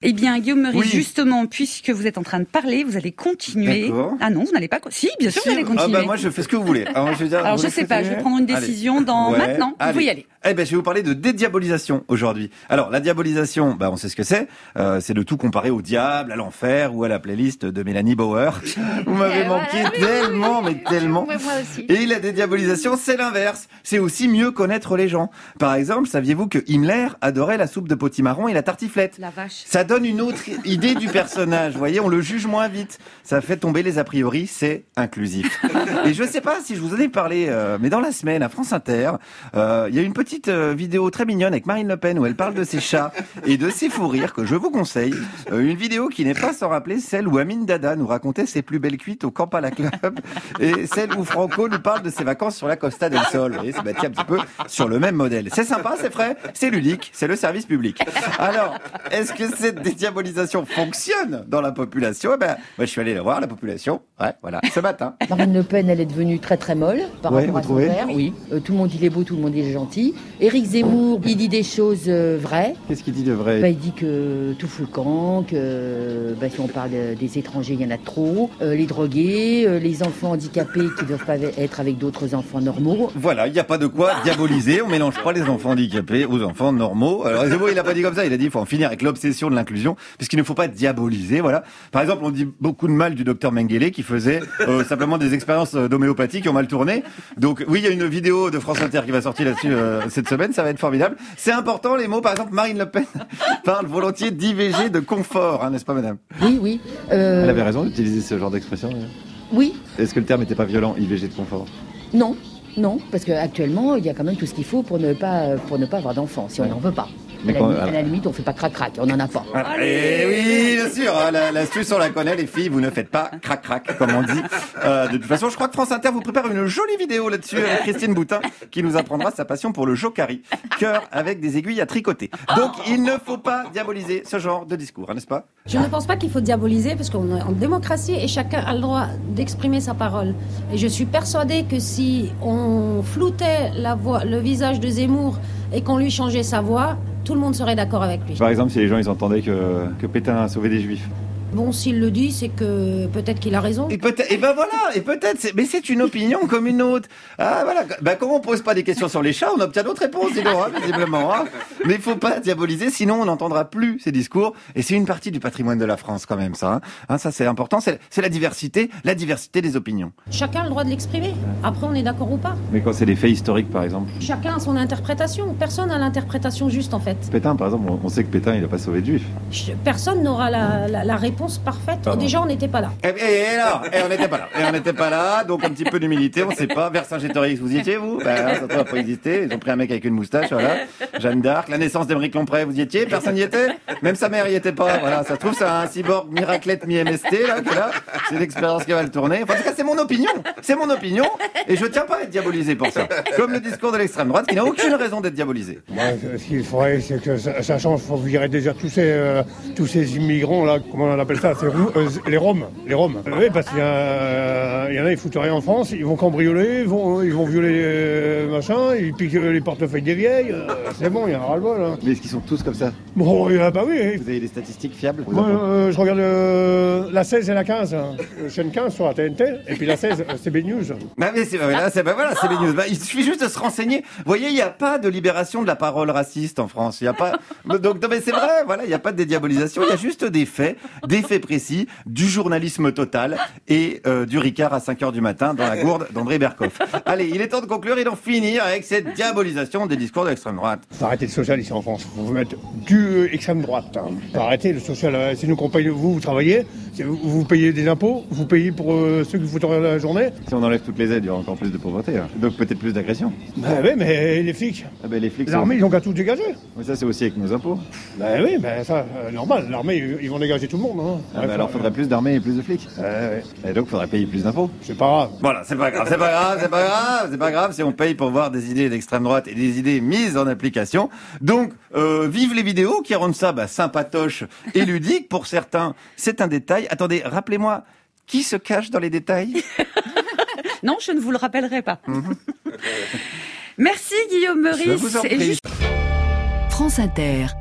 Eh bien, Guillaume Meurice, Oui. justement, puisque vous êtes en train de parler, vous allez continuer. D'accord. Ah non, vous n'allez pas... Si, bien sûr, vous allez continuer. Moi, je fais ce que vous voulez. Alors, Alors, je sais pas, je vais prendre une décision maintenant. Vous pouvez y aller. Je vais vous parler de dédiabolisation aujourd'hui. Alors, la diabolisation, on sait ce que c'est. C'est de tout comparer au diable, à l'enfer ou à la playlist de Mélanie Bauer. Vous m'avez manqué tellement, mais tellement. Ouais, moi aussi. Et la dédiabolisation, c'est l'inverse. C'est aussi mieux connaître les gens. Par exemple, saviez-vous que Himmler adorait la soupe de potimarron et la tartiflette? La vache. Ça donne une autre idée du personnage. Vous voyez, on le juge moins vite. Ça fait tomber les a priori, c'est inclusif. Et je sais pas si je vous en ai parlé, mais dans la semaine, à France Inter, il y a une petite vidéo très mignonne avec Marine Le Pen où elle parle de ses chats et de ses fous rires que je vous conseille. Une vidéo qui n'est pas sans rappeler celle où Amine Dada nous racontait ses plus belles cuites au Kampala Club et celle où Franco nous parle de ses vacances sur la Costa del Sol. Vous voyez, c'est bâti un petit peu sur le même modèle. C'est sympa, c'est frais, c'est ludique, c'est le service public. Alors, est-ce que cette dédiabolisation fonctionne dans la population? Moi, je suis allé la voir, la population. Ouais, voilà, ce matin. Marine Le Pen, elle est devenue très très molle par Ouais, rapport vous à son trouvez père. Oui. Tout le monde il est beau, tout le monde il est gentil. Éric Zemmour, il dit des choses vraies. Qu'est-ce qu'il dit de vrai? Il dit que tout fout le camp, que si on parle des étrangers, il y en a trop. Les drogués, les enfants handicapés qui ne doivent pas être avec d'autres enfants normaux. Voilà, il n'y a pas de quoi diaboliser. On mélange pas les enfants handicapés aux enfants normaux. Alors Zemmour, il n'a pas dit comme ça. Il a dit il faut en finir avec l'obsession de l'inclusion, puisqu'il ne faut pas diaboliser. Voilà. Par exemple, on dit beaucoup de mal du docteur Mengele qui faisait simplement des expériences d'homéopathie qui ont mal tourné. Donc oui, il y a une vidéo de France Inter qui va sortir là-dessus cette semaine. Ça va être formidable. C'est important les mots. Par exemple, Marine Le Pen parle volontiers d'IVG de confort, n'est-ce pas, madame? Oui. Elle avait raison d'utiliser ce genre d'expression. Oui. Est-ce que le terme n'était pas violent, IVG de confort? Non, parce qu'actuellement, il y a quand même tout ce qu'il faut pour ne pas avoir d'enfants, si on n'en veut pas. Mais à la limite, on fait pas crac-crac, on n'en a pas. Et oui, bien sûr, l'astuce on la connaît, les filles, vous ne faites pas crac-crac, comme on dit. De toute façon, je crois que France Inter vous prépare une jolie vidéo là-dessus avec Christine Boutin, qui nous apprendra sa passion pour le jokari, cœur avec des aiguilles à tricoter. Donc, il ne faut pas diaboliser ce genre de discours, n'est-ce pas? Je ne pense pas qu'il faut diaboliser parce qu'on est en démocratie et chacun a le droit d'exprimer sa parole. Et je suis persuadée que si on floutait le visage de Zemmour et qu'on lui changeait sa voix, tout le monde serait d'accord avec lui. Par exemple, si les gens ils entendaient que Pétain a sauvé des juifs. Bon, s'il le dit, c'est que peut-être qu'il a raison. Et peut-être, mais c'est une opinion comme une autre. Ah, voilà. Comme on pose pas des questions sur les chats, on obtient d'autres réponses, dis donc, visiblement, Mais il faut pas diaboliser, sinon on n'entendra plus ces discours. Et c'est une partie du patrimoine de la France, quand même, ça, ça, c'est important. C'est la diversité des opinions. Chacun a le droit de l'exprimer. Après, on est d'accord ou pas. Mais quand c'est des faits historiques, par exemple. Chacun a son interprétation. Personne n'a l'interprétation juste, en fait. Pétain, par exemple, on sait que Pétain, il a pas sauvé de juifs. Personne n'aura la réponse parfaite. Pardon. Déjà, on n'était pas là. On n'était pas là. Donc, un petit peu d'humilité, on sait pas. Vercingétorix, vous y étiez, vous? Ça ne doit pas exister. Ils ont pris un mec avec une moustache, voilà. Jeanne d'Arc, la naissance d'Émeric Lomprey, vous y étiez? Personne n'y était? Même sa mère y était pas. Voilà, ça se trouve, c'est un cyborg miraclette mi-MST, là, que là. C'est l'expérience qui va le tourner. Enfin, en tout cas, c'est mon opinion. Et je tiens pas à être diabolisé pour ça. Comme le discours de l'extrême droite, qui n'a aucune raison d'être diabolisé. Ce qu'il faudrait, c'est que ça change. Il faut virer déjà tous ces immigrants, là, comment on appelle ça? Les Roms. Oui, parce qu'il y en a, ils foutent rien en France, ils vont cambrioler, ils vont violer machin, ils piquent les portefeuilles des vieilles. C'est bon, il y a un ras-le-bol. Mais est-ce qu'ils sont tous comme ça? Bon, oui. Vous avez des statistiques fiables? Moi, je regarde la 16 et la 15. Chaîne 15 sur la TNT, et puis la 16, c'est BNews. C'est BNews. Il suffit juste de se renseigner. Vous voyez, il n'y a pas de libération de la parole raciste en France. Il y a pas. Donc, non, mais c'est vrai. Voilà, il n'y a pas de dédiabolisation. Il y a juste des faits précis, du journalisme total et du Ricard à 5h du matin dans la gourde d'André Berkoff. Allez, il est temps de conclure et d'en finir avec cette diabolisation des discours de l'extrême droite. Faut arrêter le social ici en France. Faut vous mettre du extrême droite. Faut arrêter le social. C'est nous qu'on paye, vous travaillez, vous payez des impôts, vous payez pour ceux qui vous foutent la journée. Si on enlève toutes les aides, il y aura encore plus de pauvreté. Donc peut-être plus d'agression. Oui, mais les flics. Les flics. L'armée, ils ont qu'à tout dégager. Mais ça, c'est aussi avec nos impôts. Oui, ça, normal. L'armée, ils vont dégager tout le monde. Alors, il faudrait plus d'armées et plus de flics. Et donc, il faudrait payer plus d'impôts. C'est pas grave. Voilà, c'est pas grave si on paye pour voir des idées d'extrême droite et des idées mises en application. Donc, vive les vidéos qui rendent ça sympatoche et ludique. Pour certains, c'est un détail. Attendez, rappelez-moi, qui se cache dans les détails? Non, je ne vous le rappellerai pas. Merci Guillaume Meurice. Je vous en prie. France Inter.